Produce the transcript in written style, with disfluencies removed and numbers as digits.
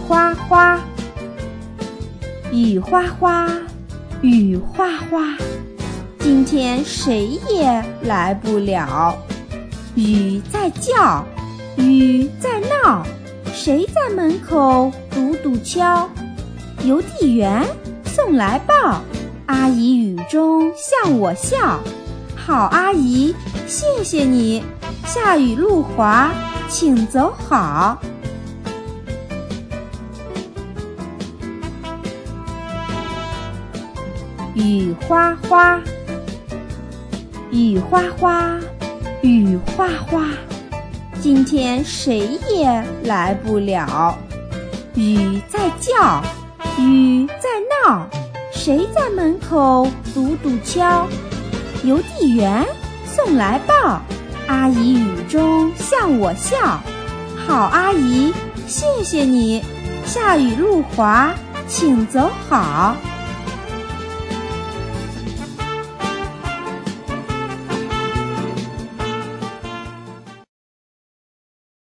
花花，雨花花，雨花花，今天谁也来不了。雨在叫，雨在闹，谁在门口堵堵敲？邮递员送来报，阿姨雨中向我笑。好阿姨，谢谢你，下雨路滑，请走好。雨花花，雨花花，雨花花，今天谁也来不了。雨在叫，雨在闹，谁在门口堵堵敲？邮递员送来报，阿姨雨中向我笑。好阿姨，谢谢你，下雨路滑，请走好。